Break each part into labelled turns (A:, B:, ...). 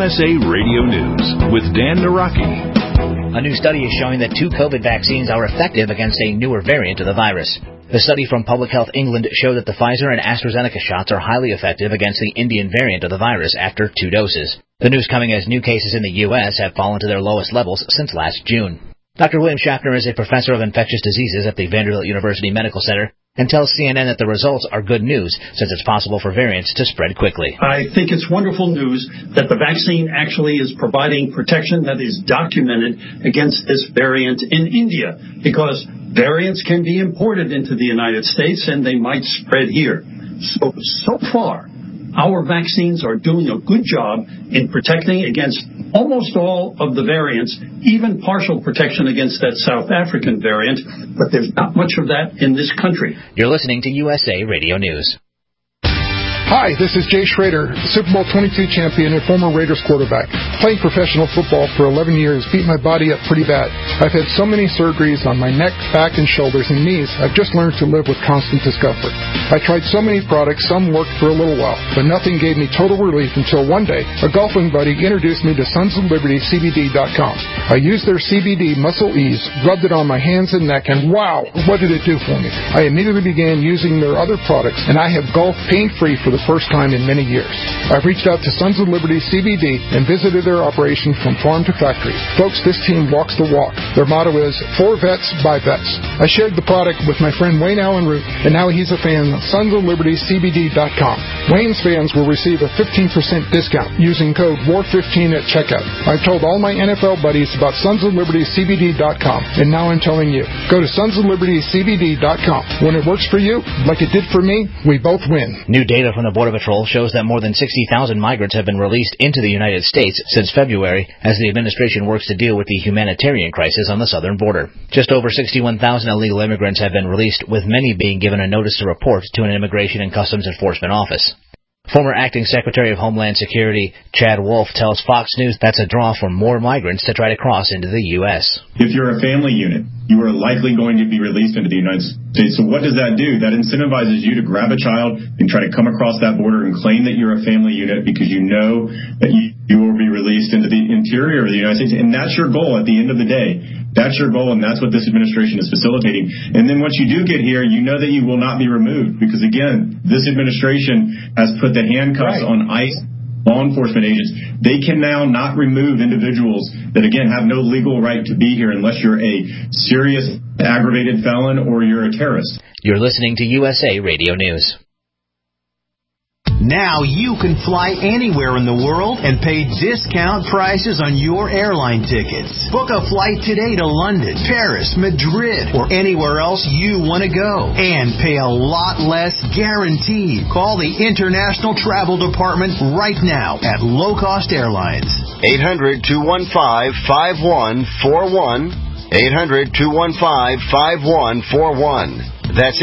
A: USA Radio News with Dan Naraki.
B: A new study is showing that 2 COVID vaccines are effective against a newer variant of the virus. The study from Public Health England showed that the Pfizer and AstraZeneca shots are highly effective against the Indian variant of the virus after 2 doses. The news coming as new cases in the U.S. have fallen to their lowest levels since last June. Dr. William Schaffner is a professor of infectious diseases at the Vanderbilt University Medical Center and tells CNN that the results are good news since it's possible for variants to spread quickly.
C: I think it's wonderful news that the vaccine actually is providing protection that is documented against this variant in India, because variants can be imported into the United States and they might spread here. So far, our vaccines are doing a good job in protecting against almost all of the variants, even partial protection against that South African variant, but there's not much of that in this country.
B: You're listening to USA Radio News.
D: Hi, this is Jay Schrader, Super Bowl 22 champion and former Raiders quarterback. Playing professional football for 11 years beat my body up pretty bad. I've had so many surgeries on my neck, back, and shoulders and knees, I've just learned to live with constant discomfort. I tried so many products, some worked for a little while, but nothing gave me total relief until one day, a golfing buddy introduced me to SonsOfLibertyCBD.com. I used their CBD Muscle Ease, rubbed it on my hands and neck, and wow, what did it do for me? I immediately began using their other products, and I have golfed pain-free for the first time in many years. I've reached out to Sons of Liberty CBD and visited their operation from farm to factory. Folks, this team walks the walk. Their motto is, for vets, by vets. I shared the product with my friend Wayne Allen Root, and now he's a fan of SonsOfLibertyCBD.com. Wayne's fans will receive a 15% discount using code WAR15 at checkout. I've told all my NFL buddies about SonsOfLibertyCBD.com, and now I'm telling you. Go to SonsOfLibertyCBD.com. When it works for you, like it did for me, we both win.
B: New data from the Border Patrol shows that more than 60,000 migrants have been released into the United States since February as the administration works to deal with the humanitarian crisis on the southern border. Just over 61,000 illegal immigrants have been released, with many being given a notice to report to an Immigration and Customs Enforcement office. Former Acting Secretary of Homeland Security Chad Wolf tells Fox News that's a draw for more migrants to try to cross into the U.S.
E: If you're a family unit, you are likely going to be released into the United States. So what does that do? That incentivizes you to grab a child and try to come across that border and claim that you're a family unit because you know that you will be released into the interior of the United States. And that's your goal at the end of the day. That's your goal, and that's what this administration is facilitating. And then once you do get here, you know that you will not be removed because, again, this administration has put the handcuffs on ICE law enforcement agents. They can now not remove individuals that, again, have no legal right to be here unless you're a serious aggravated felon or you're a terrorist.
B: You're listening to USA Radio News.
F: Now you can fly anywhere in the world and pay discount prices on your airline tickets. Book a flight today to London, Paris, Madrid, or anywhere else you want to go. And pay a lot less guaranteed. Call the International Travel Department right now at Low Cost Airlines.
G: 800-215-5141. 800-215-5141. That's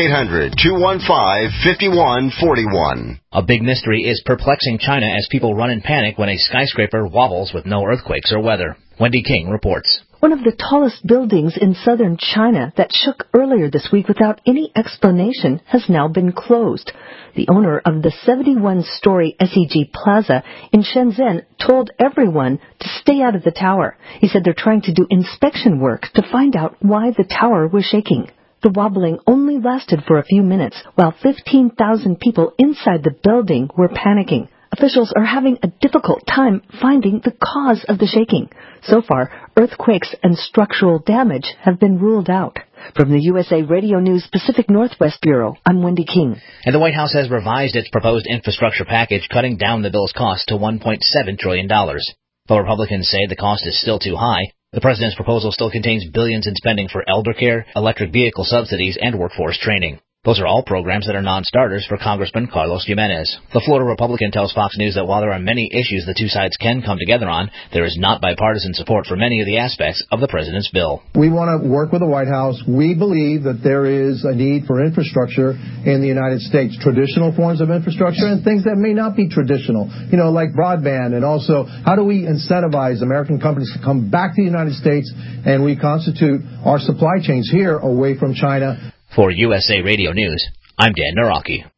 G: 800-215-5141.
B: A big mystery is perplexing China as people run in panic when a skyscraper wobbles with no earthquakes or weather. Wendy King reports.
H: One of the tallest buildings in southern China that shook earlier this week without any explanation has now been closed. The owner of the 71-story SEG Plaza in Shenzhen told everyone to stay out of the tower. He said they're trying to do inspection work to find out why the tower was shaking. The wobbling only lasted for a few minutes, while 15,000 people inside the building were panicking. Officials are having a difficult time finding the cause of the shaking. So far, earthquakes and structural damage have been ruled out. From the USA Radio News Pacific Northwest Bureau, I'm Wendy King.
B: And the White House has revised its proposed infrastructure package, cutting down the bill's cost to $1.7 trillion. Though Republicans say the cost is still too high, the president's proposal still contains billions in spending for elder care, electric vehicle subsidies, and workforce training. Those are all programs that are non-starters for Congressman Carlos Gimenez. The Florida Republican tells Fox News that while there are many issues the two sides can come together on, there is not bipartisan support for many of the aspects of the president's bill.
I: We want to work with the White House. We believe that there is a need for infrastructure in the United States, traditional forms of infrastructure and things that may not be traditional, like broadband, and also how do we incentivize American companies to come back to the United States and reconstitute our supply chains here away from China.
B: For USA Radio News, I'm Dan Naraki.